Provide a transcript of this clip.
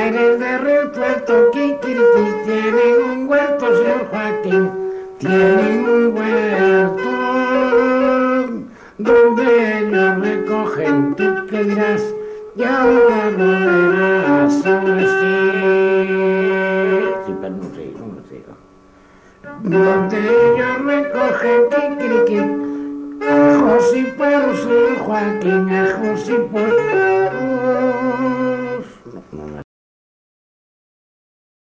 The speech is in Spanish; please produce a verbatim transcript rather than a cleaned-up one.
Aires de Río Tuerto, Kikiriki, tienen un huerto, señor Joaquín, tienen un huerto donde ellos recogen. ¿Tú qué dirás? Ya lo verás, ahora sí. Sí, pero no sé, no sé. Donde ellos recogen, Kikiriki, ajos y puerros, señor Joaquín, ajos y puerros.